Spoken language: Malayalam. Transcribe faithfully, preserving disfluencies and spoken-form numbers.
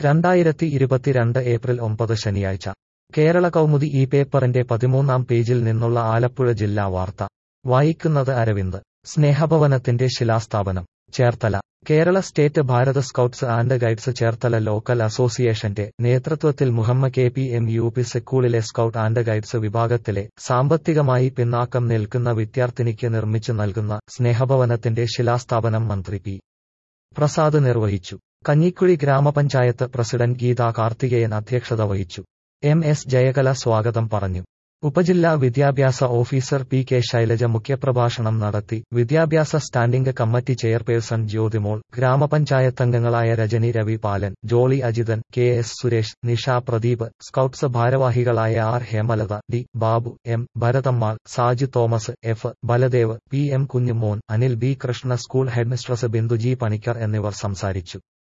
രണ്ടായിരത്തി ഇരുപത്തിരണ്ട് ഏപ്രിൽ ഒമ്പത് ശനിയാഴ്ച കേരള കൗമുദി ഈ പേപ്പറിന്റെ പതിമൂന്നാം പേജിൽ നിന്നുള്ള ആലപ്പുഴ ജില്ലാ വാർത്ത വായിക്കുന്നത് അരവിന്ദ്. സ്നേഹഭവനത്തിന്റെ ശിലാസ്ഥാപനം Cherthala. Kerala state Bharat scouts and guides Cherthala local അസോസിയേഷന്റെ നേതൃത്വത്തിൽ Muhamma K P M U P സ്കൂളിലെ സ്കൗട്ട് ആൻഡ് ഗൈഡ്സ് വിഭാഗത്തിലെ സാമ്പത്തികമായി പിന്നാക്കം നിൽക്കുന്ന വിദ്യാർത്ഥിനിക്ക് നിർമ്മിച്ചു നൽകുന്ന സ്നേഹഭവനത്തിന്റെ ശിലാസ്ഥാപനം മന്ത്രി പി പ്രസാദ് നിർവഹിച്ചു. കഞ്ഞിക്കുഴി ഗ്രാമപഞ്ചായത്ത് പ്രസിഡന്റ് ഗീതാ കാർത്തികേയൻ അധ്യക്ഷത വഹിച്ചു. എം എസ് ജയകല സ്വാഗതം പറഞ്ഞു. ഉപജില്ലാ വിദ്യാഭ്യാസ ഓഫീസർ പി കെ ശൈലജ മുഖ്യപ്രഭാഷണം നടത്തി. വിദ്യാഭ്യാസ സ്റ്റാൻഡിംഗ് കമ്മിറ്റി ചെയർപേഴ്സൺ ജ്യോതിമോൾ, ഗ്രാമപഞ്ചായത്തംഗങ്ങളായ Rajani Ravi Palan, Jolly Ajithan, K S Suresh, Nisha Pradeep, scouts ഭാരവാഹികളായ R Hemalatha, D Babu, M Bharathammal, Saju Thomas, F Baladev, P M Kunjumon, Anil B Krishna, school headmistress Bindu G Panicker എന്നിവർ സംസാരിച്ചു.